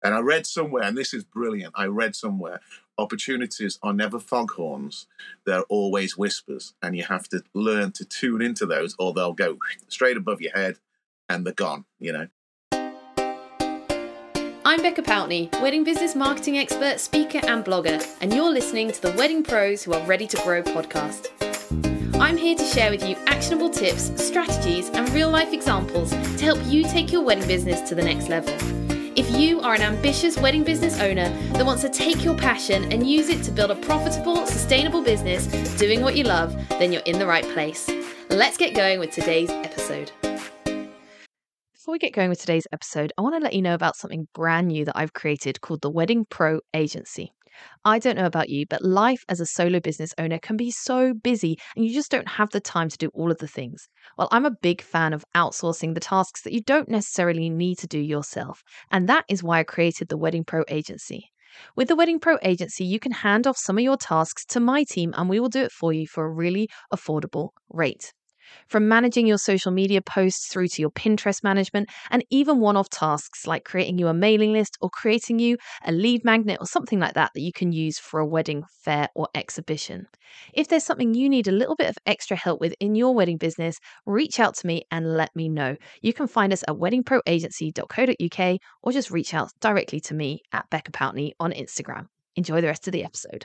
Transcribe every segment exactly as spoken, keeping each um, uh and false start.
And I read somewhere, and this is brilliant, I read somewhere, opportunities are never foghorns, they're always whispers. And you have to learn to tune into those, or they'll go straight above your head and they're gone, you know. I'm Becca Pountney, wedding business marketing expert, speaker and blogger, and you're listening to the Wedding Pros Who Are Ready to Grow podcast. I'm here to share with you actionable tips, strategies and real life examples to help you take your wedding business to the next level. If you are an ambitious wedding business owner that wants to take your passion and use it to build a profitable, sustainable business doing what you love, then you're in the right place. Let's get going with today's episode. Before we get going with today's episode, I want to let you know about something brand new that I've created called the Wedding Pro Agency. I don't know about you, but life as a solo business owner can be so busy and you just don't have the time to do all of the things. Well, I'm a big fan of outsourcing the tasks that you don't necessarily need to do yourself. And that is why I created the Wedding Pro Agency. With the Wedding Pro Agency, you can hand off some of your tasks to my team and we will do it for you for a really affordable rate. From managing your social media posts through to your Pinterest management and even one-off tasks like creating you a mailing list or creating you a lead magnet or something like that that you can use for a wedding fair or exhibition. If there's something you need a little bit of extra help with in your wedding business, reach out to me and let me know. You can find us at wedding pro agency dot co dot uk or just reach out directly to me at Becca Pountney on Instagram. Enjoy the rest of the episode.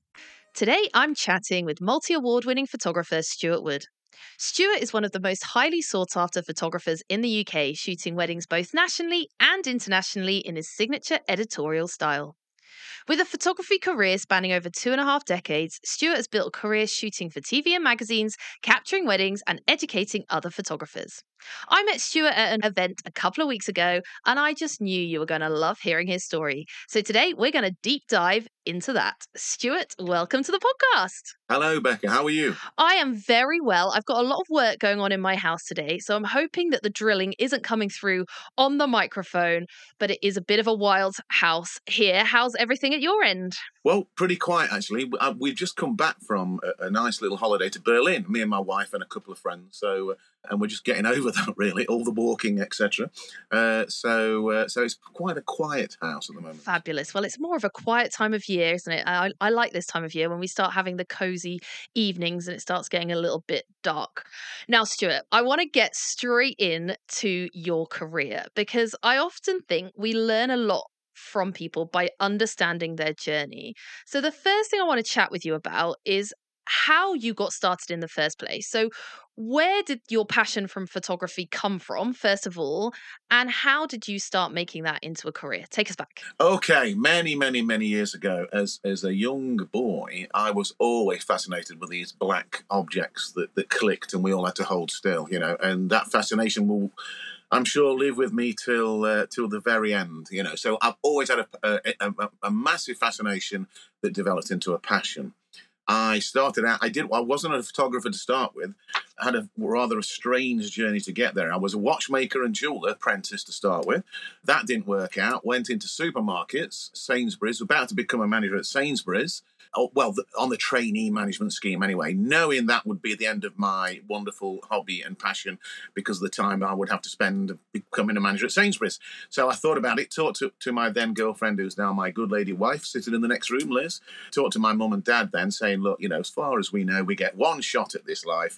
Today, I'm chatting with multi-award winning photographer Stuart Wood. Stuart is one of the most highly sought-after photographers in the U K, shooting weddings both nationally and internationally in his signature editorial style. With a photography career spanning over two and a half decades, Stuart has built a career shooting for T V and magazines, capturing weddings and educating other photographers. I met Stuart at an event a couple of weeks ago, and I just knew you were going to love hearing his story. So today we're going to deep dive into that. Stuart, welcome to the podcast. Hello, Becca. How are you? I am very well. I've got a lot of work going on in my house today, so I'm hoping that the drilling isn't coming through on the microphone, but it is a bit of a wild house here. How's everything at your end? Well, pretty quiet, actually. We've just come back from a, a nice little holiday to Berlin, me and my wife and a couple of friends. So, uh, and we're just getting over that, really, all the walking, et cetera. Uh, so, uh, so it's quite a quiet house at the moment. Fabulous. Well, it's more of a quiet time of year, isn't it? I, I like this time of year when we start having the cozy evenings and it starts getting a little bit dark. Now, Stuart, I want to get straight in to your career because I often think we learn a lot from people by understanding their journey. So the first thing I want to chat with you about is how you got started in the first place. So where did your passion from photography come from, first of all, and how did you start making that into a career? Take us back. Okay, many, many, many years ago, as as a young boy, I was always fascinated with these black objects that, that clicked and we all had to hold still, you know, and that fascination will, I'm sure, live with me till uh, till the very end, you know. So I've always had a, a, a, a massive fascination that developed into a passion. I started out, I didn't, I wasn't a photographer to start with. I had a rather a strange journey to get there. I was a watchmaker and jeweler apprentice to start with. That didn't work out. Went into supermarkets, Sainsbury's, about to become a manager at Sainsbury's. Oh, well, the, on the trainee management scheme anyway, knowing that would be the end of my wonderful hobby and passion because of the time I would have to spend becoming a manager at Sainsbury's. So I thought about it, talked to, to my then girlfriend, who's now my good lady wife, sitting in the next room, Liz, talked to my mum and dad then, saying, look, you know, as far as we know, we get one shot at this life.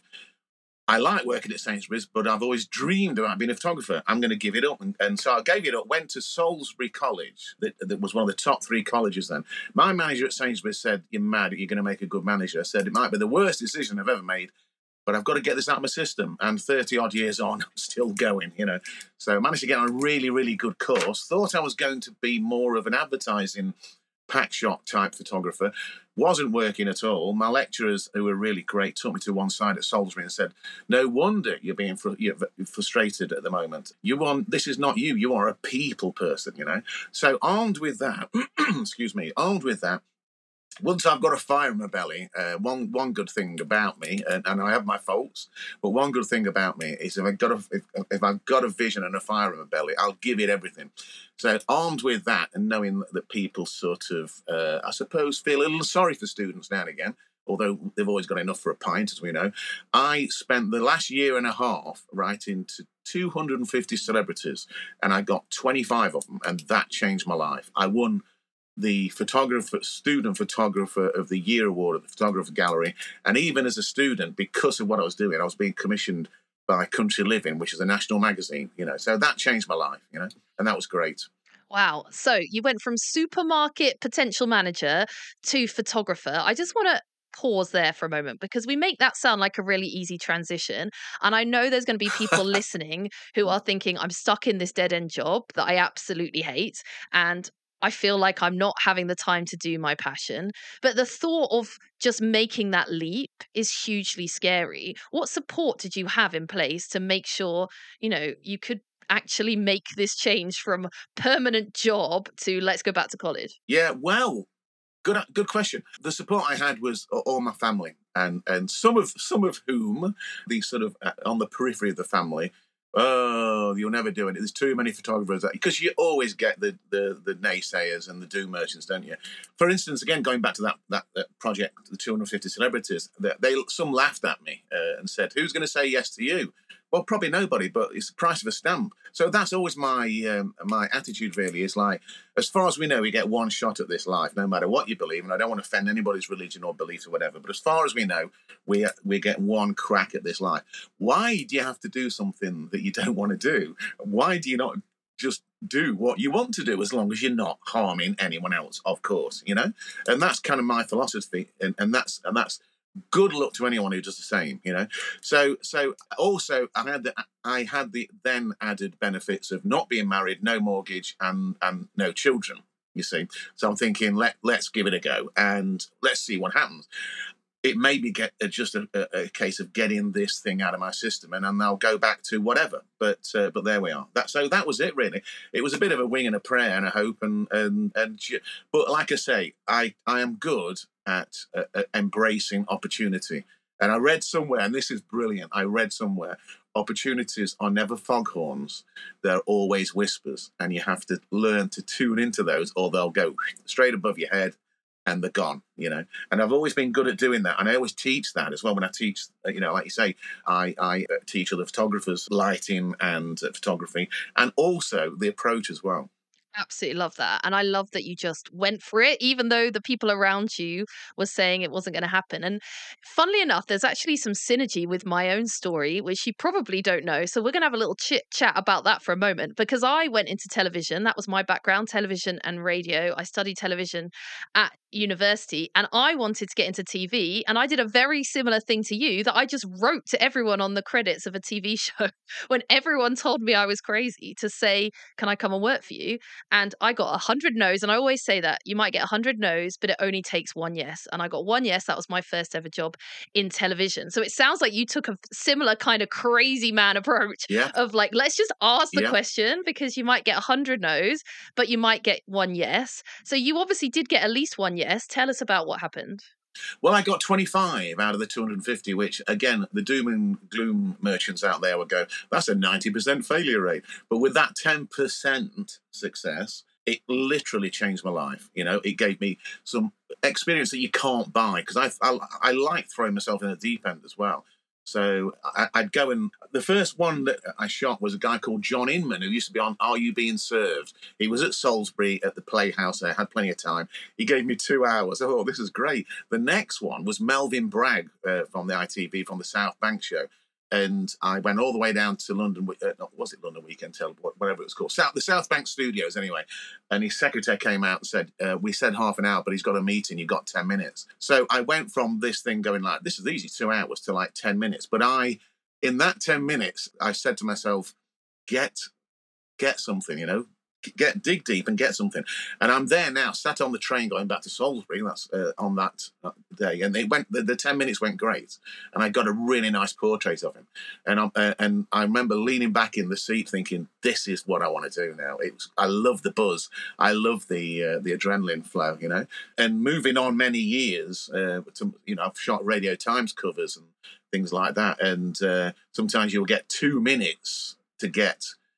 I like working at Sainsbury's, but I've always dreamed about being a photographer. I'm going to give it up. And, and so I gave it up, went to Salisbury College. That, that was one of the top three colleges then. My manager at Sainsbury's said, you're mad, you're going to make a good manager. I said, it might be the worst decision I've ever made, but I've got to get this out of my system. And thirty odd years on, I'm still going, you know. So I managed to get on a really, really good course. Thought I was going to be more of an advertising pack shop type photographer. Wasn't working at all. My lecturers, who were really great, took me to one side at Salisbury and said, no wonder you're being fr- you're frustrated at the moment. You want, this is not you. You are a people person, you know. So armed with that, excuse me, armed with that, once I've got a fire in my belly, uh, one one good thing about me, and, and I have my faults, but one good thing about me is if I've got a if, if I've got a vision and a fire in my belly, I'll give it everything. So armed with that and knowing that people sort of, uh, I suppose, feel a little sorry for students now and again, although they've always got enough for a pint, as we know. I spent the last year and a half writing to two hundred fifty celebrities, and I got twenty-five of them, and that changed my life. I won the photographer, student photographer of the year award at the Photographer Gallery, and even as a student, because of what I was doing, I was being commissioned by Country Living, which is a national magazine, you know. So that changed my life, you know, and that was great. Wow. So you went from supermarket potential manager to photographer. I just want to pause there for a moment because we make that sound like a really easy transition. And I know there's going to be people listening who are thinking, I'm stuck in this dead end job that I absolutely hate. And I feel like I'm not having the time to do my passion. But the thought of just making that leap is hugely scary. What support did you have in place to make sure, you know, you could actually make this change from permanent job to let's go back to college? Yeah, well, good good question. The support I had was all my family, and and some of some of whom, the sort of uh, on the periphery of the family, oh, you'll never do it. There's too many photographers, because you always get the, the the naysayers and the doom merchants, don't you? For instance, again, going back to that that, that project, the two hundred fifty celebrities, they, they some laughed at me uh, and said, "Who's going to say yes to you?" Well, probably nobody, but it's the price of a stamp. So that's always my um, my attitude, really, is like, as far as we know, we get one shot at this life, no matter what you believe. And I don't want to offend anybody's religion or beliefs or whatever, but as far as we know, we we get one crack at this life. Why do you have to do something that you don't want to do? Why do you not just do what you want to do, as long as you're not harming anyone else, of course, you know? And that's kind of my philosophy, and, and that's and that's good luck to anyone who does the same, you know. So, so also, I had the I had the then added benefits of not being married, no mortgage, and and no children. You see, so I'm thinking, let let's give it a go and let's see what happens. It may be get uh, just a, a, a case of getting this thing out of my system, and then I'll go back to whatever. But uh, but there we are. That so that was it, really. It was a bit of a wing and a prayer and a hope, and and and. But like I say, I I am good at uh, uh, embracing opportunity. And I read somewhere, and this is brilliant. I read somewhere, opportunities are never foghorns; they're always whispers, and you have to learn to tune into those, or they'll go straight above your head. And they're gone, you know. And I've always been good at doing that. And I always teach that as well. When I teach, you know, like you say, I, I teach other photographers lighting and uh, photography, and also the approach as well. Absolutely love that. And I love that you just went for it, even though the people around you were saying it wasn't going to happen. And funnily enough, there's actually some synergy with my own story, which you probably don't know. So we're going to have a little chit chat about that for a moment, because I went into television. That was my background, television and radio. I studied television at university, and I wanted to get into T V. And I did a very similar thing to you, that I just wrote to everyone on the credits of a T V show when everyone told me I was crazy, to say, can I come and work for you? And I got a hundred no's. And I always say that you might get a hundred no's, but it only takes one yes. And I got one yes. That was my first ever job in television. So it sounds like you took a similar kind of crazy man approach Yeah. of like, let's just ask the Yeah. question, because you might get a hundred no's, but you might get one yes. So you obviously did get at least one yes. Tell us about what happened. Well, I got twenty-five out of the two hundred fifty, which, again, the doom and gloom merchants out there would go, that's a ninety percent failure rate. But with that ten percent success, it literally changed my life. You know, it gave me some experience that you can't buy, because I, I, I like throwing myself in the deep end as well. So I, I'd go and the first one that I shot was a guy called John Inman, who used to be on Are You Being Served? He was at Salisbury at the Playhouse there, had plenty of time. He gave me two hours. Oh, this is great. The next one was Melvin Bragg uh, from the I T V, from the South Bank show. And I went all the way down to London, uh, not, was it London Weekend Tele, whatever it was called, South, the South Bank Studios anyway. And his secretary came out and said, uh, we said half an hour, but he's got a meeting, you've got ten minutes. So I went from this thing going like, this is easy, two hours, to like ten minutes. But I, in that ten minutes, I said to myself, get, get something, you know, get dig deep and get something. And I'm there now, sat on the train going back to Salisbury. That's uh, on that day, and it went. The, the ten minutes went great, and I got a really nice portrait of him. And I uh, and I remember leaning back in the seat, thinking, "This is what I want to do now." It was. I love the buzz. I love the uh, the adrenaline flow, you know. And moving on many years, uh, to, you know, I've shot Radio Times covers and things like that, and uh, sometimes you'll get two minutes to get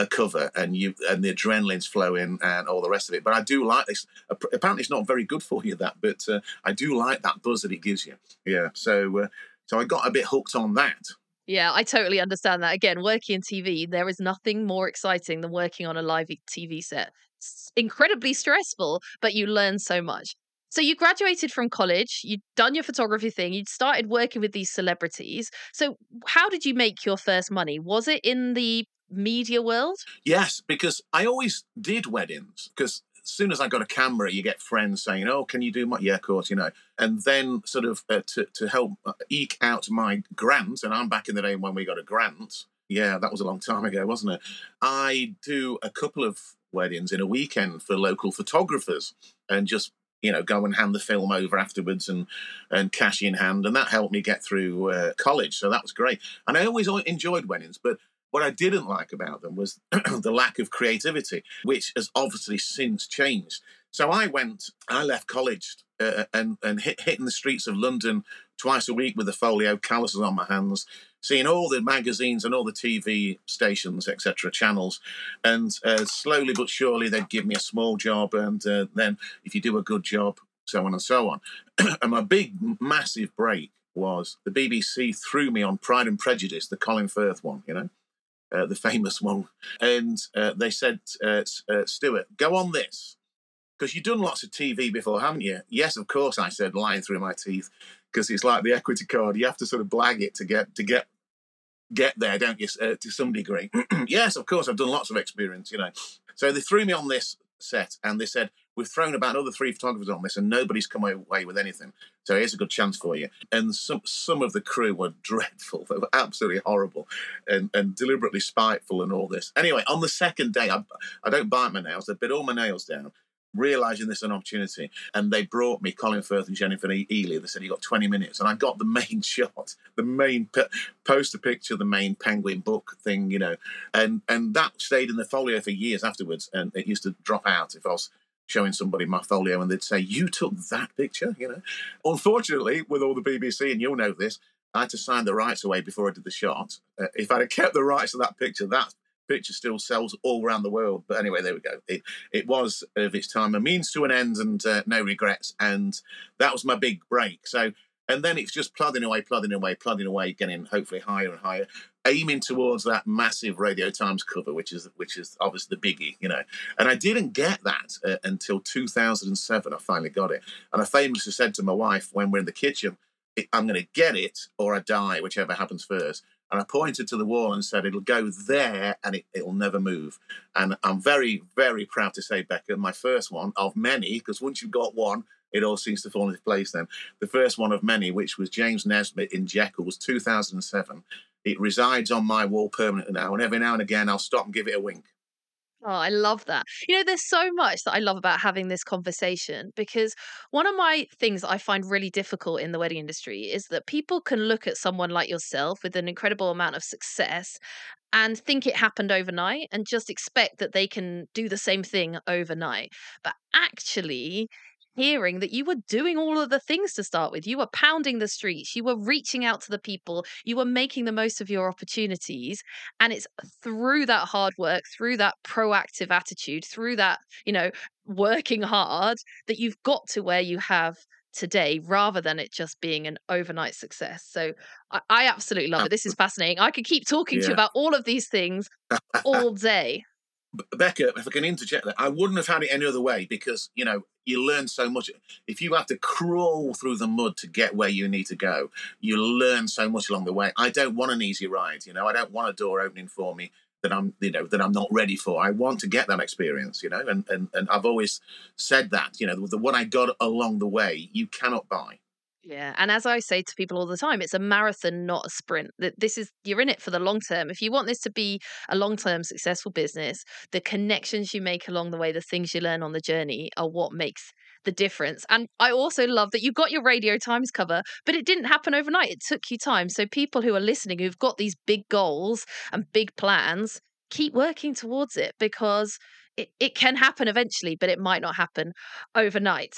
a cover and you and the adrenaline's flowing and all the rest of it. But I do like this. Apparently, it's not very good for you, that, but uh, I do like that buzz that it gives you. Yeah, so uh, so I got a bit hooked on that. Yeah, I totally understand that. Again, working in T V, there is nothing more exciting than working on a live T V set. It's incredibly stressful, but you learn so much. So you graduated from college, you'd done your photography thing, you'd started working with these celebrities. So how did you make your first money? Was it in the media world? Yes, because I always did weddings, because as soon as I got a camera, you get friends saying, oh, can you do my, yeah, of course, you know. And then sort of uh, to, to help eke out my grant, and I'm back in the day when we got a grant. Yeah, that was a long time ago, wasn't it? I do a couple of weddings in a weekend for local photographers and just, you know, go and hand the film over afterwards and, and cash in hand. And that helped me get through uh, college. So that was great. And I always enjoyed weddings, but what I didn't like about them was the lack of creativity, which has obviously since changed. So I went, I left college uh, and, and hit, hitting the streets of London twice a week with a folio, calluses on my hands, seeing all the magazines and all the T V stations, et cetera, channels. And uh, slowly but surely, they'd give me a small job. And uh, then if you do a good job, so on and so on. And my big, massive break was the B B C threw me on Pride and Prejudice, the Colin Firth one, you know. Uh, the famous one. And uh, they said, uh, uh, Stuart, go on this, because you've done lots of T V before, haven't you? Yes, of course, I said, lying through my teeth, because it's like the equity card. You have to sort of blag it to get to get get there, don't you, uh, to some degree. Yes, of course, I've done lots of experience, you know. So they threw me on this set and they said, we've thrown about another three photographers on this and nobody's come away with anything. So here's a good chance for you. And some some of the crew were dreadful. They were absolutely horrible and, and deliberately spiteful and all this. Anyway, on the second day, I, I don't bite my nails. I bit all my nails down, realising this is an opportunity. And they brought me Colin Firth and Jennifer Ealey. They said, you got twenty minutes. And I got the main shot, the main p- poster picture, the main Penguin book thing, you know. And, and that stayed in the folio for years afterwards. And it used to drop out if I was showing somebody my folio and they'd say, you took that picture, you know. Unfortunately, with all the B B C, and you'll know this, I had to sign the rights away before I did the shot. Uh, if I'd have kept the rights to that picture, that picture still sells all around the world. But anyway, there we go. It it was of its time a means to an end, and uh, no regrets. And that was my big break. So, and then it's just plodding away, plodding away, plodding away, getting hopefully higher and higher, aiming towards that massive Radio Times cover, which is which is obviously the biggie, you know. And I didn't get that uh, until two thousand seven. I finally got it, and I famously said to my wife when we're in the kitchen, I'm going to get it or I die, whichever happens first. And I pointed to the wall and said, it'll go there and it, it'll never move. And I'm very, very proud to say, Becca, my first one of many, because once you've got one, it all seems to fall into place then. The first one of many, which was James Nesbitt in Jekyll, was two thousand seven. It resides on my wall permanently now. And every now and again, I'll stop and give it a wink. Oh, I love that. You know, there's so much that I love about having this conversation, because one of my things that I find really difficult in the wedding industry is that people can look at someone like yourself with an incredible amount of success and think it happened overnight and just expect that they can do the same thing overnight. But actually, hearing that you were doing all of the things to start with, you were pounding the streets, you were reaching out to the people, you were making the most of your opportunities. And it's through that hard work, through that proactive attitude, through that, you know, working hard, that you've got to where you have today, rather than it just being an overnight success. So I, I absolutely love it. This is fascinating. I could keep talking yeah. to you about all of these things all day. Becca, if I can interject that, I wouldn't have had it any other way, because, you know, you learn so much. If you have to crawl through the mud to get where you need to go, you learn so much along the way. I don't want an easy ride, you know. I don't want a door opening for me that I'm, you know, that I'm not ready for. I want to get that experience, you know, and and, and I've always said that, you know, the what I got along the way, you cannot buy. Yeah. And as I say to people all the time, it's a marathon, not a sprint. That this is, you're in it for the long term. If you want this to be a long-term successful business, the connections you make along the way, the things you learn on the journey are what makes the difference. And I also love that you got your Radio Times cover, but it didn't happen overnight. It took you time. So people who are listening, who've got these big goals and big plans, keep working towards it, because it, it can happen eventually, but it might not happen overnight.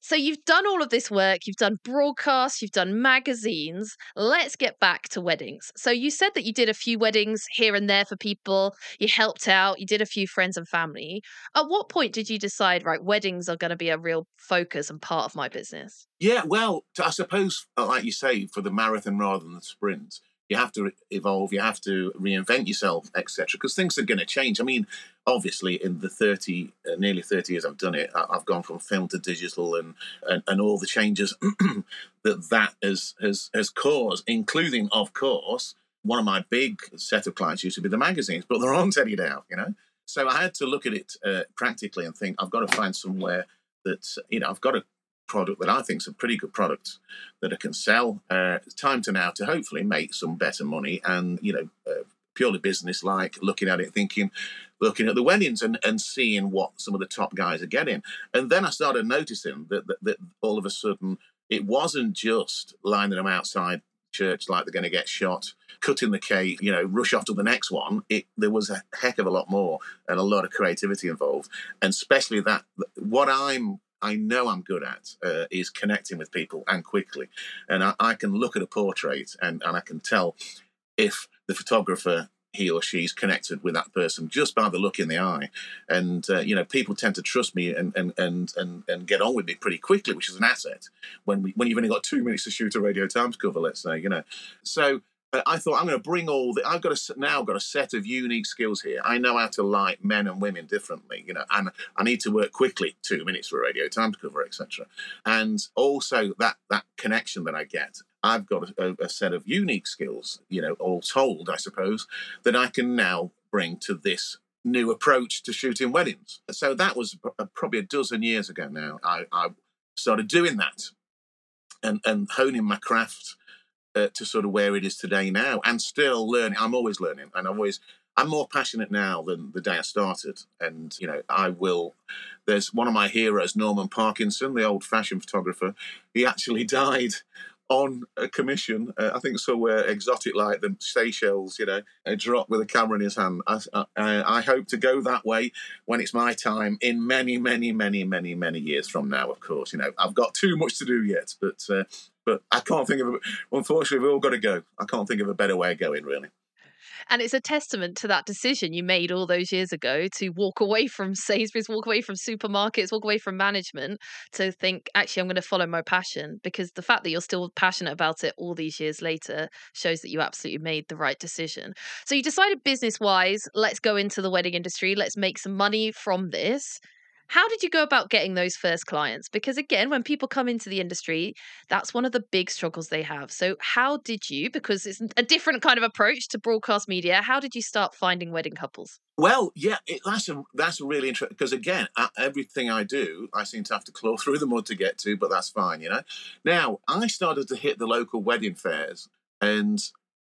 So you've done all of this work, you've done broadcasts, you've done magazines. Let's get back to weddings. So you said that you did a few weddings here and there for people, you helped out, you did a few friends and family. At what point did you decide, right, weddings are going to be a real focus and part of my business? Yeah, well, I suppose, uh, like you say, for the marathon rather than the sprint, you have to evolve, you have to reinvent yourself, et cetera, because things are going to change. I mean, obviously, in the thirty, uh, nearly thirty years I've done it, I- I've gone from film to digital, and and, and all the changes that that has, has has caused, including, of course, one of my big set of clients used to be the magazines, but they're on Teddy now, you know. So I had to look at it uh, practically and think, I've got to find somewhere that, you know, I've got to product that I think is a pretty good product that I can sell. Uh, it's time to now to hopefully make some better money, and you know, uh, purely business like, looking at it, thinking, looking at the weddings and, and seeing what some of the top guys are getting. And then I started noticing that, that, that all of a sudden it wasn't just lining them outside church like they're going to get shot, cutting the cake, you know, rush off to the next one. It, there was a heck of a lot more and a lot of creativity involved, and especially that what I'm I know I'm good at uh, is connecting with people, and quickly. And I, I can look at a portrait and, and I can tell if the photographer, he or she's connected with that person just by the look in the eye. And, uh, you know, people tend to trust me and, and, and, and, and get on with me pretty quickly, which is an asset when we, when you've only got two minutes to shoot a Radio Times cover, let's say, you know. So uh, I thought, I'm going to bring all the, I've got a, now got a set of unique skills here. I know how to like men and women differently, you know, and I need to work quickly, two minutes for a Radio Times cover, et cetera. And also that, that connection that I get, I've got a, a set of unique skills, you know, all told, I suppose, that I can now bring to this new approach to shooting weddings. So that was probably a dozen years ago now. I, I started doing that and, and honing my craft uh, to sort of where it is today now, and still learning. I'm always learning, and I'm always, I'm more passionate now than the day I started. And, you know, I will, there's one of my heroes, Norman Parkinson, the old fashion photographer. He actually died on a commission, uh, I think somewhere exotic like the Seychelles, you know, a drop with a camera in his hand. I, I, I hope to go that way when it's my time in many, many, many, many, many years from now, of course. You know, I've got too much to do yet, but uh, but I can't think of, a, unfortunately, we've all got to go. I can't think of a better way of going, really. And it's a testament to that decision you made all those years ago to walk away from Sainsbury's, walk away from supermarkets, walk away from management, to think, actually, I'm going to follow my passion. Because the fact that you're still passionate about it all these years later shows that you absolutely made the right decision. So you decided business wise, let's go into the wedding industry, let's make some money from this. How did you go about getting those first clients? Because again, when people come into the industry, that's one of the big struggles they have. So how did you, because it's a different kind of approach to broadcast media, how did you start finding wedding couples? Well, yeah, it, that's a that's a really interesting, because again, uh, everything I do, I seem to have to claw through the mud to get to, but that's fine, you know. Now, I started to hit the local wedding fairs, and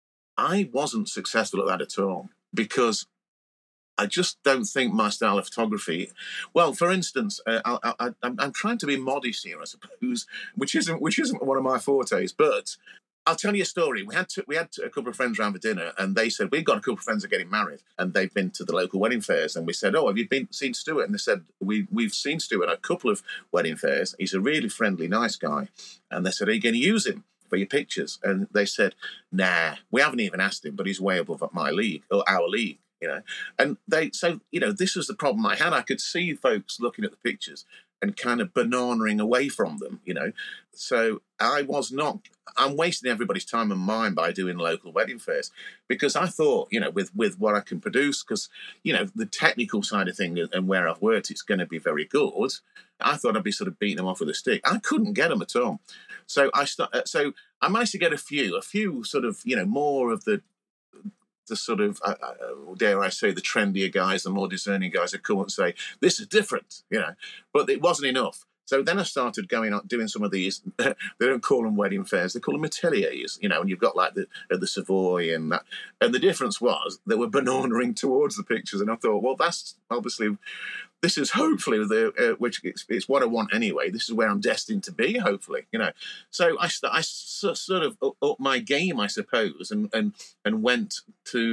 I wasn't successful at that at all, because I just don't think my style of photography. Well, for instance, uh, I, I, I'm, I'm trying to be modest here, I suppose, which isn't which isn't one of my fortes. But I'll tell you a story. We had to, we had a couple of friends around for dinner, and they said, we've got a couple of friends that are getting married, and they've been to the local wedding fairs. And we said, oh, have you been seen Stuart? And they said, we we've seen Stuart at a couple of wedding fairs. He's a really friendly, nice guy. And they said, are you going to use him for your pictures? And they said, nah, we haven't even asked him, but he's way above my league or our league. You know, and they, so, you know, this was the problem I had. I could see folks looking at the pictures and kind of bananaing away from them, you know. So I was not, I'm wasting everybody's time and mine by doing local wedding fairs, because I thought, you know, with, with what I can produce, because, you know, the technical side of things and where I've worked, it's going to be very good. I thought I'd be sort of beating them off with a stick. I couldn't get them at all. So I start, so I managed to get a few, a few sort of, you know, more of the, the sort of, uh, uh, dare I say, the trendier guys, the more discerning guys that come and say, this is different, you know, but it wasn't enough. So then I started going out doing some of these, they don't call them wedding fairs, they call them ateliers, you know, and you've got like the uh, the Savoy and that. And the difference was they were bananaing towards the pictures. And I thought, well, that's obviously, this is hopefully the, uh, which it's, it's what I want anyway. This is where I'm destined to be, hopefully, you know. So I, I sort of up my game, I suppose, and, and, and went to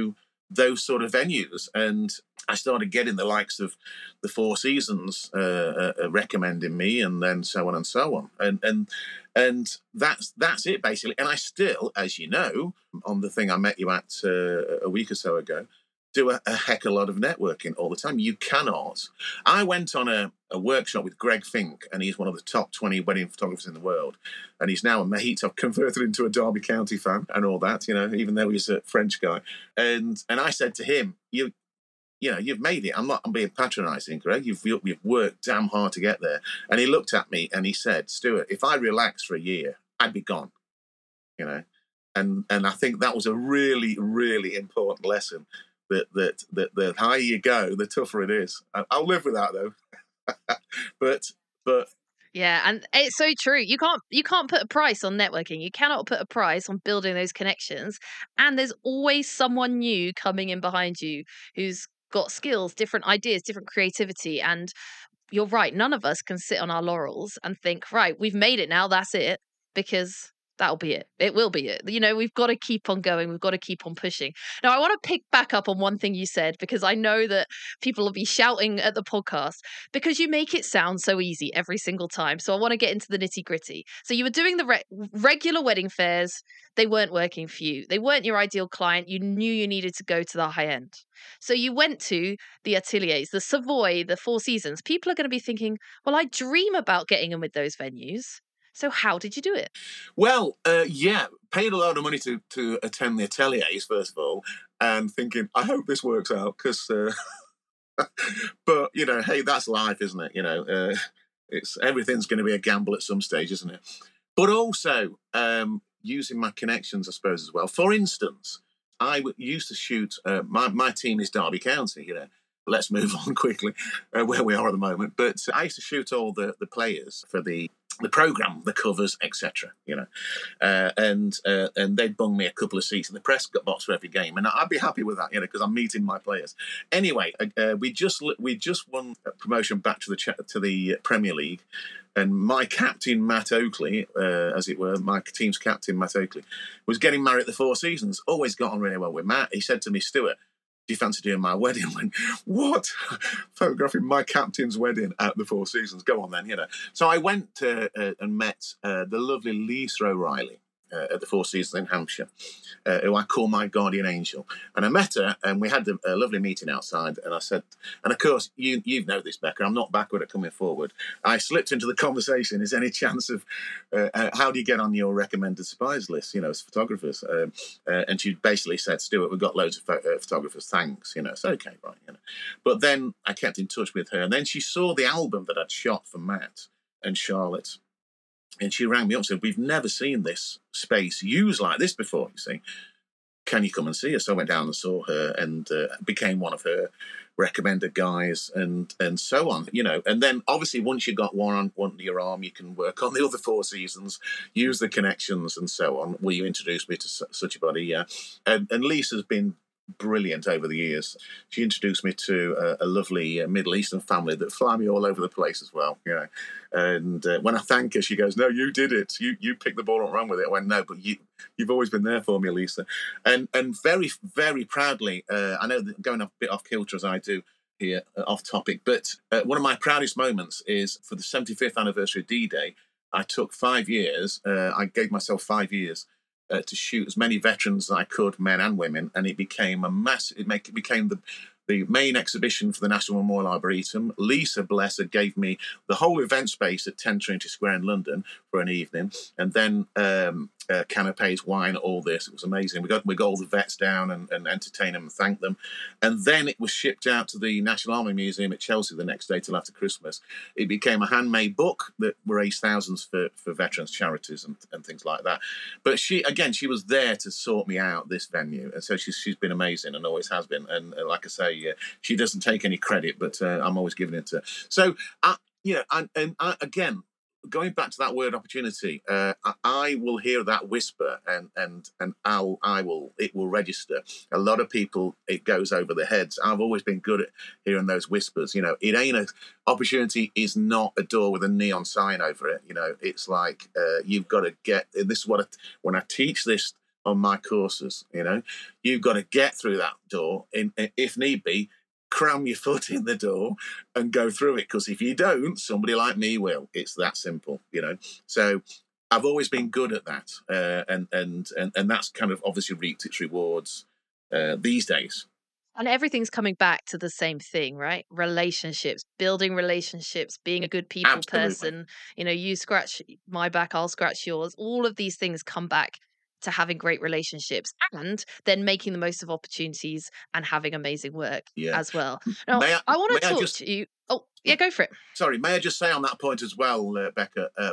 those sort of venues. And I started getting the likes of the Four Seasons uh, uh, recommending me, and then so on and so on. And and and that's that's it basically. And I still, as you know, on the thing I met you at uh, a week or so ago, do a, a heck of a lot of networking all the time. You cannot. I went on a, a workshop with Greg Fink, and he's one of the top twenty wedding photographers in the world. And he's now a mate. I've converted into a Derby County fan and all that, you know, even though he's a French guy. And and I said to him, you you know, you've made it. I'm not I'm being patronising, Greg. You've, you've worked damn hard to get there. And he looked at me and he said, Stuart, if I relaxed for a year, I'd be gone, you know. And and I think that was a really, really important lesson. That, that that the higher you go, the tougher it is. I'll live with that though. but but yeah, and it's so true. You can't you can't put a price on networking. You cannot put a price on building those connections. And there's always someone new coming in behind you who's got skills, different ideas, different creativity. And you're right. None of us can sit on our laurels and think, right, we've made it now. That's it, because that'll be it. It will be it. You know, we've got to keep on going. We've got to keep on pushing. Now, I want to pick back up on one thing you said, because I know that people will be shouting at the podcast because you make it sound so easy every single time. So I want to get into the nitty gritty. So you were doing the re- regular wedding fairs. They weren't working for you. They weren't your ideal client. You knew you needed to go to the high end. So you went to the ateliers, the Savoy, the Four Seasons. People are going to be thinking, well, I dream about getting in with those venues. So how did you do it? Well, uh, yeah, paid a lot of money to, to attend the ateliers, first of all, and thinking, I hope this works out, because, uh, but, you know, hey, that's life, isn't it? You know, uh, it's everything's going to be a gamble at some stage, isn't it? But also um, using my connections, I suppose, as well. For instance, I w- used to shoot, uh, my, my team is Derby County, you know. Let's move on quickly uh, where we are at the moment. But I used to shoot all the, the players for the the program, the covers, et cetera. You know, uh, and uh, and they'd bung me a couple of seats in the press box for every game, and I'd be happy with that, you know, because I'm meeting my players. Anyway, uh, we just we just won promotion back to the to the Premier League, and my captain Matt Oakley, uh, as it were, my team's captain Matt Oakley, was getting married at the Four Seasons. Always got on really well with Matt. He said to me, Stuart, do you fancy doing my wedding? I went, what? Photographing my captain's wedding at the Four Seasons. Go on then, you know. So I went uh, uh, and met uh, the lovely Lisa O'Reilly uh, at the Four Seasons in Hampshire, uh, who I call my guardian angel. And I met her, and we had a, a lovely meeting outside. And I said, and of course, you you know this, Becca, I'm not backward at coming forward. I slipped into the conversation, is any chance of, uh, uh, how do you get on your recommended suppliers list, you know, as photographers? Um, uh, and she basically said, Stuart, we've got loads of pho- uh, photographers, thanks, you know. It's okay, right, you know. But then I kept in touch with her, and then she saw the album that I'd shot for Matt and Charlotte. And she rang me up and said, we've never seen this space used like this before, you see. Can you come and see us? So I went down and saw her, and uh, became one of her recommended guys, and and so on, you know. And then obviously once you got one on one your arm, you can work on the other Four Seasons, use the connections and so on. Will you introduce me to su- such a body? Yeah. And, and Lisa's been brilliant over the years. She introduced me to a, a lovely uh, Middle Eastern family that fly me all over the place as well, you know. And uh, when I thank her, she goes, no, you did it. You you picked the ball up wrong with it. I went, no, but you, you've always been there for me, Lisa. And and very, very proudly, uh, I know that going a bit off kilter as I do here, uh, off topic, but uh, one of my proudest moments is for the seventy-fifth anniversary of D-Day. I took five years, uh, I gave myself five years Uh, to shoot as many veterans as I could, men and women, and it became a mass. It, make, it became the the main exhibition for the National Memorial Arboretum. Lisa, bless her, gave me the whole event space at ten Trinity Square in London for an evening, and then um, uh, canapes, wine, all this. It was amazing. We got we got all the vets down and, and entertained them and thanked them, and then it was shipped out to the National Army Museum at Chelsea the next day till after Christmas. It became a handmade book that raised thousands for, for veterans charities and, and things like that. But she, again, she was there to sort me out this venue, and so she's she's been amazing and always has been. And uh, like I say, uh, she doesn't take any credit, but uh, I'm always giving it to her. So, I, you know, and, and I, again, going back to that word opportunity, uh, I, I will hear that whisper, and and and I'll I will it will register. A lot of people, it goes over their heads. I've always been good at hearing those whispers. You know, it ain't a opportunity is not a door with a neon sign over it. You know, it's like uh, you've got to get. This is what I, when I teach this on my courses. You know, you've got to get through that door, in, if need be, cram your foot in the door and go through it. Because if you don't, somebody like me will. It's that simple, you know. So I've always been good at that, uh, and and and and that's kind of obviously reaped its rewards uh, these days. And everything's coming back to the same thing, right? Relationships, building relationships, being a good people Absolutely. person. You know, you scratch my back, I'll scratch yours. All of these things come back to having great relationships and then making the most of opportunities and having amazing work Yeah. as well. Now, May I, I want may to I talk just, to you. Oh, yeah, go for it. sorry, may I just say on that point as well, uh, Becca, uh,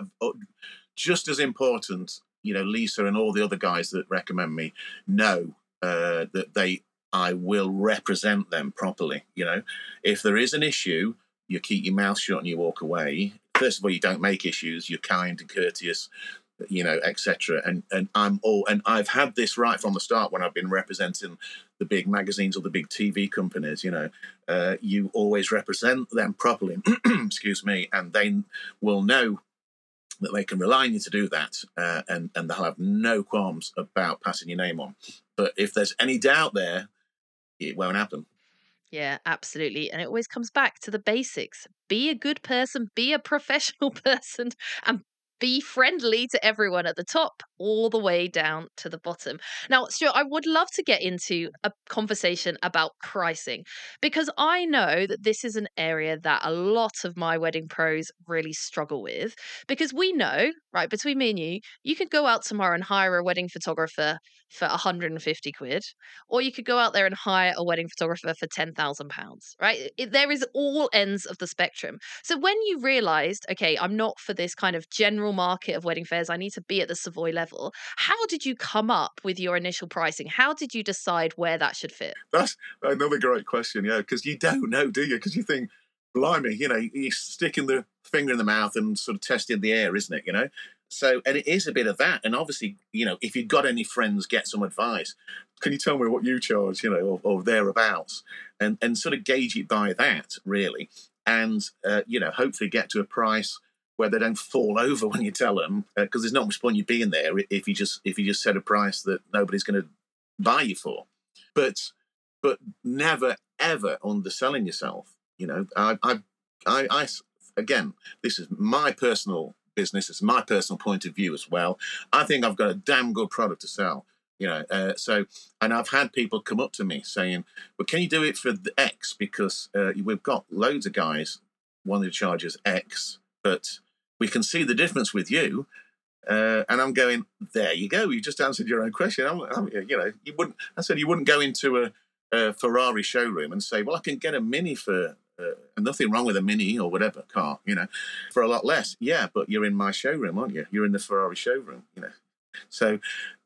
just as important, you know, Lisa and all the other guys that recommend me know uh, that they, I will represent them properly. You know, if there is an issue, you keep your mouth shut and you walk away. First of all, you don't make issues. You're kind and courteous, you know, et cetera. And and I'm all, and I've had this right from the start when I've been representing the big magazines or the big T V companies. You know, uh, you always represent them properly. Excuse me, and they will know that they can rely on you to do that, uh, and and they'll have no qualms about passing your name on. But if there's any doubt there, it won't happen. Yeah, absolutely. And it always comes back to the basics. Be a good person, be a professional person, and be friendly to everyone at the top, all the way down to the bottom. Now, Stuart, I would love to get into a conversation about pricing because I know that this is an area that a lot of my wedding pros really struggle with. Because we know, right, between me and you, you could go out tomorrow and hire a wedding photographer for one hundred fifty quid, or you could go out there and hire a wedding photographer for ten thousand pounds, right? It, there is all ends of the spectrum. So when you realized, okay, I'm not for this kind of general market of wedding fairs, I need to be at the Savoy level, how did you come up with your initial pricing? How did you decide where that should fit? That's another great question, yeah, because you don't know, do you? Because you think, blimey, you know, you're sticking the finger in the mouth and sort of testing the air, isn't it, you know? So, and it is a bit of that. And obviously, you know, if you've got any friends, get some advice. Can you tell me what you charge, you know, or, or thereabouts? And, and sort of gauge it by that, really. And, uh, you know, hopefully get to a price where they don't fall over when you tell them, because uh, there's not much point you being there if you just if you just set a price that nobody's going to buy you for. But but never ever underselling yourself. You know, I I I, I again, this is my personal business. It's my personal point of view as well. I think I've got a damn good product to sell. You know, uh, so and I've had people come up to me saying, "Well, can you do it for the X? Because uh, we've got loads of guys wanting to charge us X, but we can see the difference with you." Uh, and I'm going, there you go. You just answered your own question. I'm, I'm, you know, you wouldn't. I said you wouldn't go into a, a Ferrari showroom and say, "Well, I can get a Mini for uh, nothing wrong with a Mini or whatever car, you know, for a lot less." Yeah, but you're in my showroom, aren't you? You're in the Ferrari showroom, you know. So,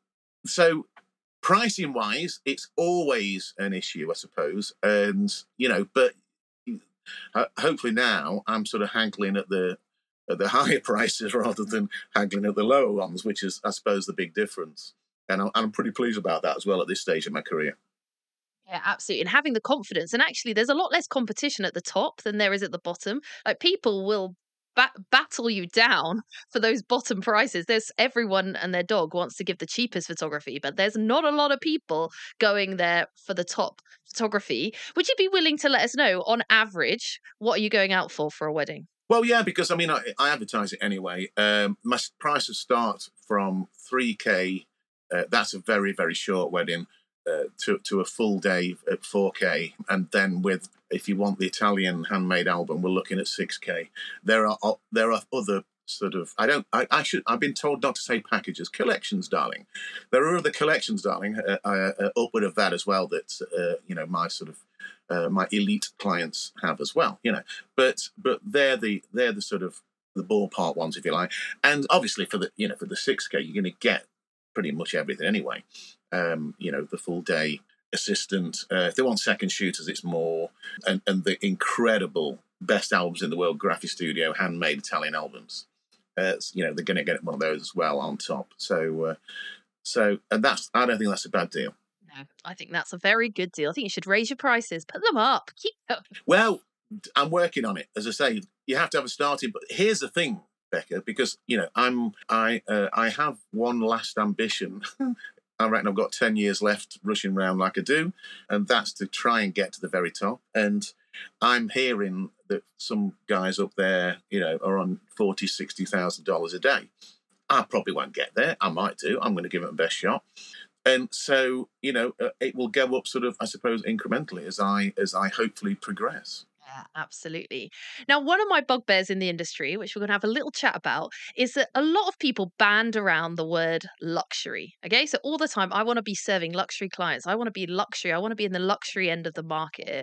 so pricing wise, it's always an issue, I suppose. And you know, but uh, hopefully now I'm sort of hankling at the at the higher prices rather than hankling at the lower ones, which is, I suppose, the big difference. And I'm, I'm pretty pleased about that as well at this stage of my career. Yeah, absolutely. And having the confidence. And actually, there's a lot less competition at the top than there is at the bottom. Like people will bat- battle you down for those bottom prices. There's everyone and their dog wants to give the cheapest photography, but there's not a lot of people going there for the top photography. Would you be willing to let us know, on average, what are you going out for for a wedding? Well, yeah, because I mean, I, I advertise it anyway. Um, my prices start from three K. Uh, that's a very, very short wedding. Uh, to to a full day at four K, and then with, if you want the Italian handmade album, we're looking at six K. There are there are other sort of I don't I, I should I've been told not to say packages, collections, darling. There are other collections, darling, uh, uh, upward of that as well. That uh, you know my sort of. Uh, my elite clients have as well, you know, but but they're the they're the sort of the ballpark ones, if you like, and obviously for the you know for the six K you're going to get pretty much everything anyway. Um, you know, the full day assistant. Uh, if they want second shooters, it's more, and and the incredible best albums in the world, Graphic Studio handmade Italian albums. Uh, you know, they're going to get one of those as well on top. So uh, so and that's I don't think that's a bad deal. No, I think that's a very good deal. I think you should raise your prices, put them up. Keep them. Well, I'm working on it. As I say, you have to have a starting. But here's the thing, Becca, because you know I'm I uh, I have one last ambition I reckon I've got ten years left rushing around like I do, and that's to try and get to the very top. And I'm hearing that some guys up there, you know, are on forty, sixty thousand dollars a day. I probably won't get there. I might do. I'm going to give it my best shot. And so, you know, uh, it will go up sort of, I suppose, incrementally as I as I hopefully progress. Yeah, absolutely. Now, one of my bugbears in the industry, which we're going to have a little chat about, is that a lot of people band around the word luxury. Okay. So, all the time, I want to be serving luxury clients. I want to be luxury. I want to be in the luxury end of the market.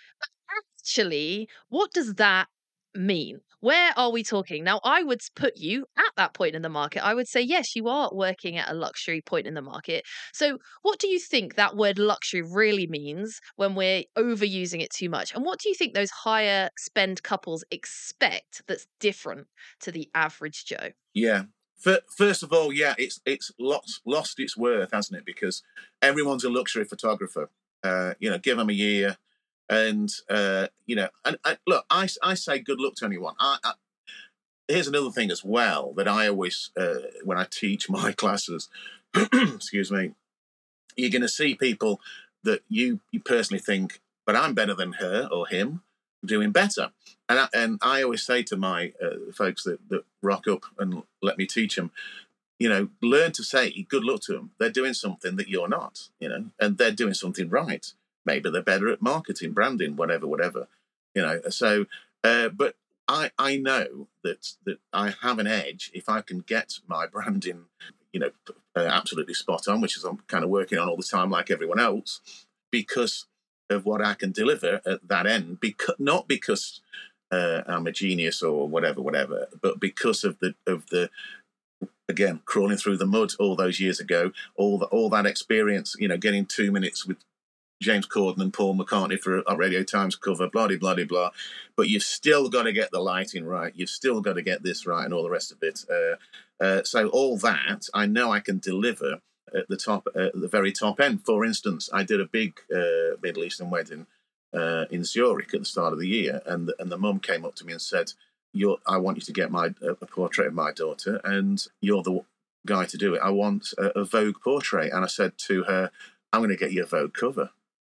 Actually, what does that mean? Where are we talking? Now, I would put you at that point in the market. I would say, yes, you are working at a luxury point in the market. So, what do you think that word luxury really means when we're overusing it too much? And what do you think those higher spend couples expect that's different to the average Joe? Yeah. First of all, yeah, it's it's lost, lost its worth, hasn't it? Because everyone's a luxury photographer. Uh, you know, give them a year. And, uh, you know, and, and look, I, I say good luck to anyone. I, I, here's another thing as well that I always, uh, when I teach my classes, excuse me, you're going to see people that you, you personally think, but I'm better than her or him, doing better. And I, and I always say to my uh, folks that, that rock up and let me teach them, you know, learn to say good luck to them. They're doing something that you're not, you know, and they're doing something right. Maybe they're better at marketing, branding, whatever, whatever, you know. So, uh, but I I know that that I have an edge if I can get my branding, you know, uh, absolutely spot on, which is I'm kind of working on all the time, like everyone else, because of what I can deliver at that end. Because not because uh, I'm a genius or whatever, whatever, but because of the of the again crawling through the mud all those years ago, all the, all that experience, you know, getting two minutes with James Corden and Paul McCartney for a Radio Times cover, blah, blah, blah, blah. But you've still got to get the lighting right. You've still got to get this right and all the rest of it. Uh, uh, so all that, I know I can deliver at the top, uh, at the very top end. For instance, I did a big uh, Middle Eastern wedding uh, in Zurich at the start of the year, and the, and the mum came up to me and said, "You're, I want you to get my uh, a portrait of my daughter, and you're the guy to do it. I want a, a Vogue portrait." And I said to her, "I'm going to get you a Vogue cover."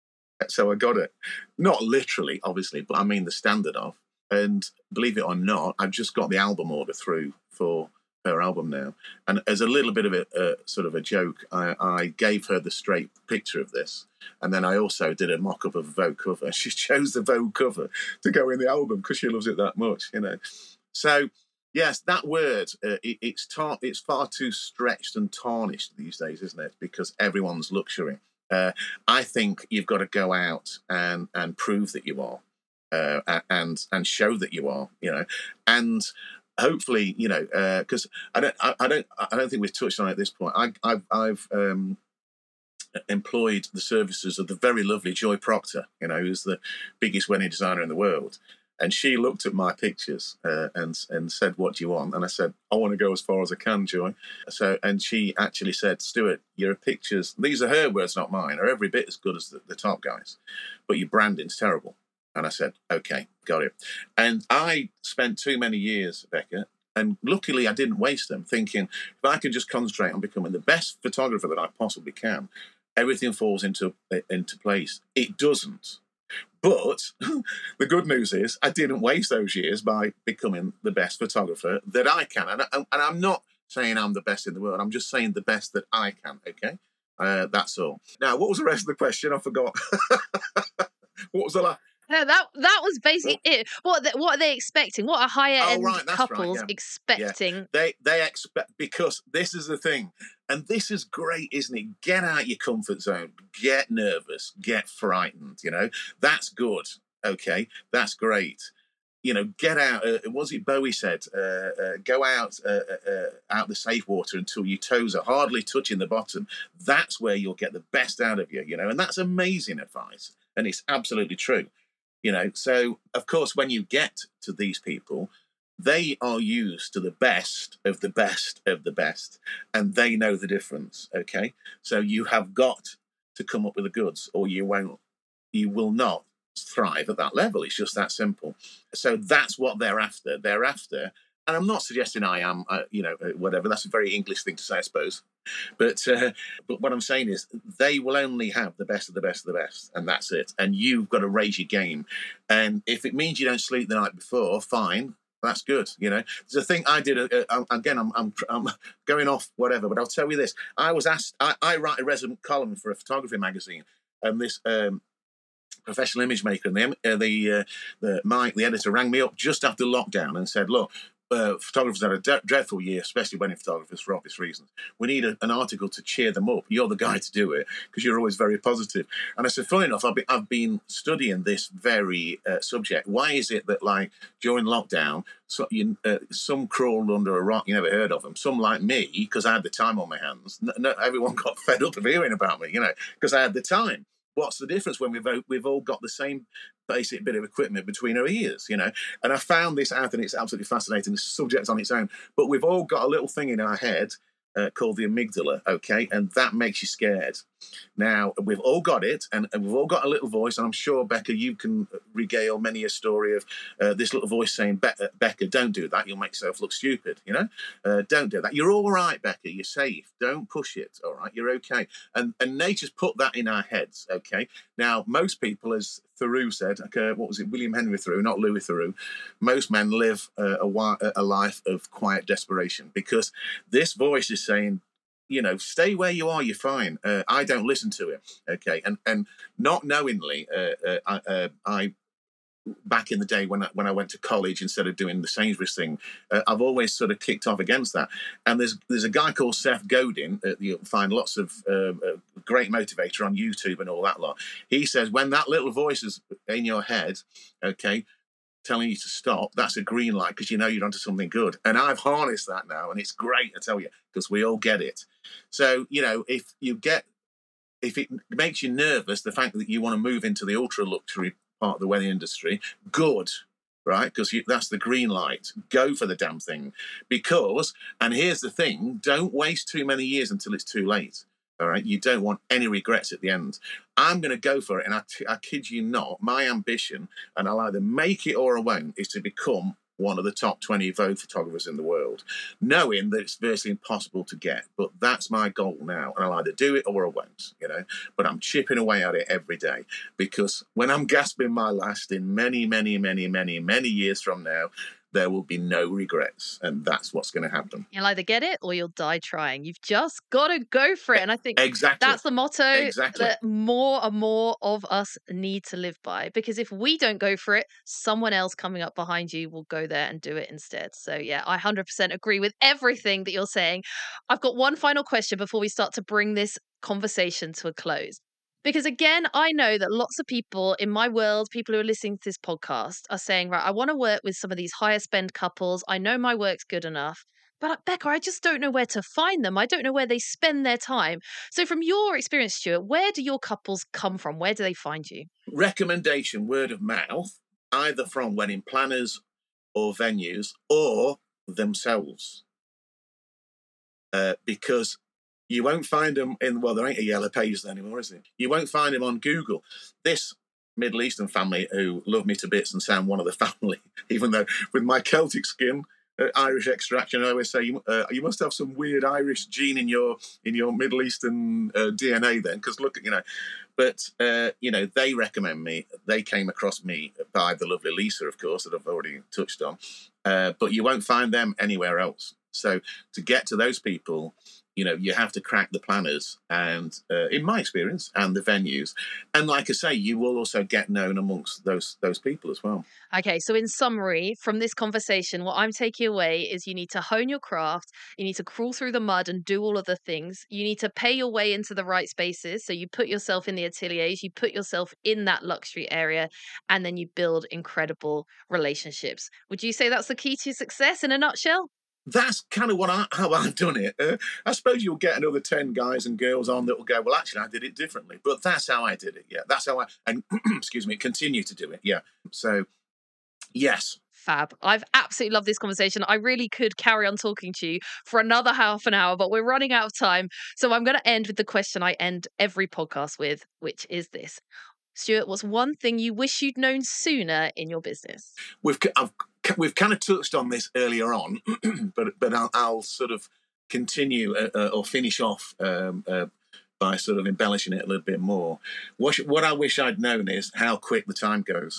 So I got it. Not literally, obviously, but I mean the standard of. And believe it or not, I've just got the album order through for her album now. And as a little bit of a uh, sort of a joke, I, I gave her the straight picture of this. And then I also did a mock-up of a Vogue cover. She chose the Vogue cover to go in the album because she loves it that much, you know. So, yes, that word, uh, it, it's, tar- it's far too stretched and tarnished these days, isn't it? Because everyone's luxury. Uh, I think you've got to go out and, and prove that you are, uh, and and show that you are, you know, and hopefully, you know, because uh, I don't, I, I don't, I don't think we've touched on it at this point. I, I've, I've um, employed the services of the very lovely Joy Proctor, you know, who's the biggest wedding designer in the world. And she looked at my pictures uh, and and said, "What do you want?" And I said, "I want to go as far as I can, Joy." So, and she actually said, "Stuart, your pictures, these are her words, not mine, are every bit as good as the, the top guys, but your branding's terrible." And I said, "Okay, got it." And I spent too many years, Becca, and luckily I didn't waste them, thinking if I can just concentrate on becoming the best photographer that I possibly can, everything falls into into place. It doesn't. But the good news is I didn't waste those years by becoming the best photographer that I can. And, and I'm not saying I'm the best in the world. I'm just saying the best that I can, okay? Uh, that's all. Now, what was the rest of the question? I forgot. What was the last? No, that that was basically well, it. What the, what are they expecting? What are higher oh, end right, couples right, yeah. expecting? Yeah. They they expect, because this is the thing, and this is great, isn't it? Get out your comfort zone, get nervous, get frightened. You know, that's good. Okay, that's great. You know, get out. Uh, was it Bowie said? Uh, uh, go out uh, uh, out the safe water until your toes are hardly touching the bottom. That's where you'll get the best out of you. You know, and that's amazing advice, and it's absolutely true. You know, so, of course, when you get to these people, they are used to the best of the best of the best, and they know the difference, okay? So you have got to come up with the goods, or you won't, you will not thrive at that level. It's just that simple. So that's what they're after. They're after and I'm not suggesting I am, uh, you know, uh, whatever. That's a very English thing to say, I suppose. But uh, but what I'm saying is, they will only have the best of the best of the best, and that's it. And you've got to raise your game. And if it means you don't sleep the night before, fine. That's good, you know. There's a thing I did. Uh, uh, again, I'm, I'm I'm going off whatever, but I'll tell you this. I was asked. I, I write a resident column for a photography magazine, and this um, professional image maker and the uh, the uh, the Mike, the editor, rang me up just after lockdown and said, "Look, uh, photographers had a de- dreadful year, especially wedding photographers, for obvious reasons. We need a, an article to cheer them up. You're the guy to do it because you're always very positive." And I said, funny enough, I've been, I've been studying this very uh, subject. Why is it that, like, during lockdown, so you, uh, some crawled under a rock, you never heard of them. Some, like me, because I had the time on my hands. No, no, everyone got fed up of hearing about me, you know, because I had the time. What's the difference when we've we've all got the same basic bit of equipment between our ears, you know? And I found this out, and it's absolutely fascinating. It's a subject on its own, but we've all got a little thing in our head uh, called the amygdala, okay? And that makes you scared. Now, we've all got it, and, and we've all got a little voice, and I'm sure, Becca, you can regale many a story of uh, this little voice saying, Be- uh, Becca, don't do that. You'll make yourself look stupid, you know? Uh, don't do that. You're all right, Becca. You're safe. Don't push it, all right? You're okay. And and nature's put that in our heads, okay? Now, most people, as Thoreau said, okay, what was it, William Henry Thoreau, not Louis Thoreau, most men live uh, a, a life of quiet desperation because this voice is saying, you know, stay where you are, you're fine. Uh, I don't listen to it, okay? And and not knowingly, uh, uh, I, uh, I back in the day when I, when I went to college instead of doing the Sainsbury's thing, uh, I've always sort of kicked off against that. And there's there's a guy called Seth Godin. Uh, you'll find lots of uh, uh, great motivator on YouTube and all that lot. He says when that little voice is in your head, okay, telling you to stop, that's a green light because you know you're onto something good. And I've harnessed that now, and it's great, I tell you, because we all get it. So, you know, if you get, if it makes you nervous, the fact that you want to move into the ultra luxury part of the wedding industry, good, right? Because that's the green light. Go for the damn thing. Because, and here's the thing, don't waste too many years until it's too late. All right, you don't want any regrets at the end. I'm going to go for it, and I, t- I kid you not, my ambition, and I'll either make it or I won't, is to become one of the top twenty Vogue photographers in the world, knowing that it's virtually impossible to get. But that's my goal now, and I'll either do it or I won't, you know. But I'm chipping away at it every day because when I'm gasping my last in many, many, many, many, many years from now, there will be no regrets, and that's what's going to happen. You'll either get it or you'll die trying. You've just got to go for it. And I think exactly. that's the motto exactly. that more and more of us need to live by. Because if we don't go for it, someone else coming up behind you will go there and do it instead. So yeah, I one hundred percent agree with everything that you're saying. I've got one final question before we start to bring this conversation to a close. Because again, I know that lots of people in my world, people who are listening to this podcast, are saying, right, I want to work with some of these higher spend couples. I know my work's good enough. But Becca, I just don't know where to find them. I don't know where they spend their time. So from your experience, Stuart, where do your couples come from? Where do they find you? Recommendation, word of mouth, either from wedding planners or venues or themselves. Uh, because you won't find them in, well, there ain't a Yellow Pages anymore, is it? You won't find them on Google. This Middle Eastern family who love me to bits and sound one of the family, even though with my Celtic skin, uh, Irish extraction, I always say you, uh, you must have some weird Irish gene in your in your Middle Eastern uh, D N A then, because look at, you know, but, uh, you know, they recommend me. They came across me by the lovely Lisa, of course, that I've already touched on, uh, but you won't find them anywhere else. So to get to those people, you know, you have to crack the planners and, uh, in my experience, and the venues. And like I say, you will also get known amongst those those people as well. Okay, so in summary, from this conversation, what I'm taking away is you need to hone your craft, you need to crawl through the mud and do all of the things. You need to pay your way into the right spaces. So you put yourself in the ateliers, you put yourself in that luxury area, and then you build incredible relationships. Would you say that's the key to success in a nutshell? That's kind of what I, how I've done it. Uh, I suppose you'll get another ten guys and girls on that will go, well, actually, I did it differently. But that's how I did it, yeah. That's how I, and excuse me, continue to do it, yeah. So, yes. Fab. I've absolutely loved this conversation. I really could carry on talking to you for another half an hour, but we're running out of time. So I'm going to end with the question I end every podcast with, which is this. Stuart, what's one thing you wish you'd known sooner in your business? We've, I've we've kind of touched on this earlier on, but but I'll, I'll sort of continue uh, uh, or finish off um, uh, by sort of embellishing it a little bit more. What, what I wish I'd known is how quick the time goes.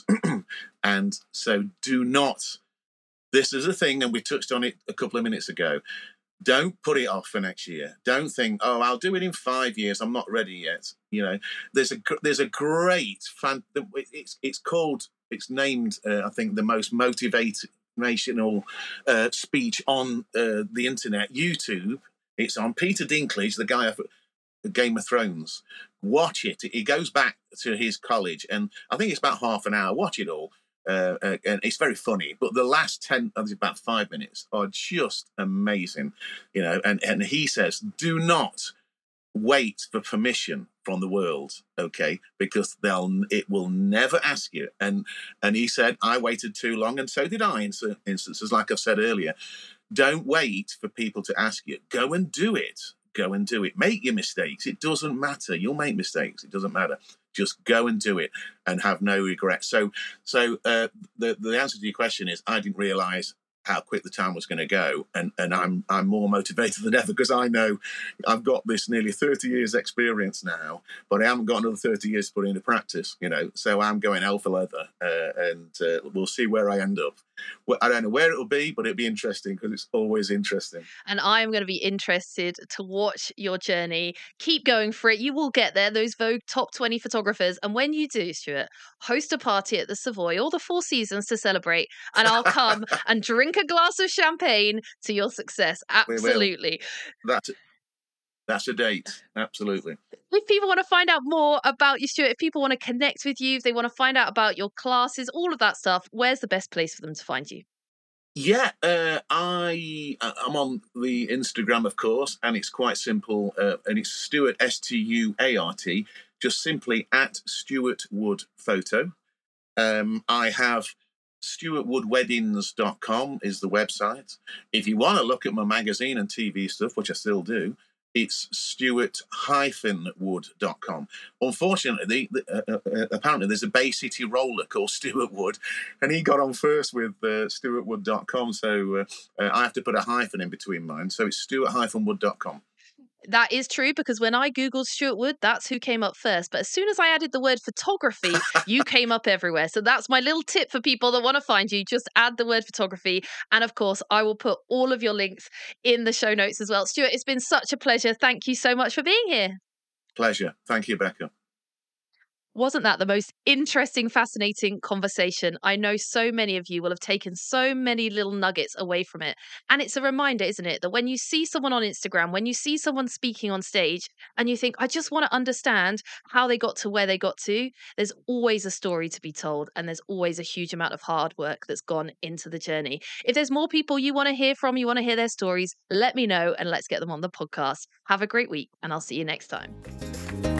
And so do not, this is a thing, and we touched on it a couple of minutes ago, don't put it off for next year. Don't think, oh, I'll do it in five years. I'm not ready yet. You know, there's a there's a great fan. It's it's called. It's named. Uh, I think the most motivational uh, speech on uh, the internet. YouTube. It's on Peter Dinklage, the guy of Game of Thrones. Watch it. It goes back to his college, and I think it's about half an hour. Watch it all. Uh, uh, and it's very funny, but the last ten, I think about five minutes, are just amazing, you know. And and he says, do not wait for permission from the world, okay? Because they'll it will never ask you. And and he said, I waited too long, and so did I in certain instances. Like I've said earlier, don't wait for people to ask you. Go and do it. Go and do it. Make your mistakes. It doesn't matter. You'll make mistakes. It doesn't matter. Just go and do it and have no regrets. So, so uh, the the answer to your question is, I didn't realise how quick the time was going to go, and and I'm I'm more motivated than ever because I know I've got this nearly thirty years experience now, but I haven't got another thirty years to put into practice, you know. So I'm going hell for leather, uh, and uh, we'll see where I end up. Well, I don't know where it'll be, but it'll be interesting because it's always interesting. And I'm going to be interested to watch your journey. Keep going for it. You will get there, those Vogue top twenty photographers. And when you do, Stuart, host a party at the Savoy, all the Four Seasons to celebrate. And I'll come and drink a glass of champagne to your success. Absolutely. That's That's a date. Absolutely. If people want to find out more about you, Stuart, if people want to connect with you, if they want to find out about your classes, all of that stuff, where's the best place for them to find you? Yeah, uh, I, I'm on the Instagram, of course, and it's quite simple. Uh, and it's Stuart, S T U A R T, just simply at Stuart Wood Photo. Um, I have stuart wood weddings dot com is the website. If you want to look at my magazine and T V stuff, which I still do, it's stuart wood dot com. Unfortunately, the, uh, uh, apparently there's a Bay City roller called Stuart Wood, and he got on first with uh, stuart wood dot com, so uh, uh, I have to put a hyphen in between mine. So it's stuart wood dot com. That is true, because when I Googled Stuart Wood, that's who came up first. But as soon as I added the word photography, you came up everywhere. So that's my little tip for people that want to find you. Just add the word photography. And of course, I will put all of your links in the show notes as well. Stuart, it's been such a pleasure. Thank you so much for being here. Pleasure. Thank you, Becca. Wasn't that the most interesting, fascinating conversation? I know so many of you will have taken so many little nuggets away from it. And it's a reminder, isn't it, that when you see someone on Instagram, when you see someone speaking on stage and you think, I just want to understand how they got to where they got to, there's always a story to be told. And there's always a huge amount of hard work that's gone into the journey. If there's more people you want to hear from, you want to hear their stories, let me know and let's get them on the podcast. Have a great week and I'll see you next time.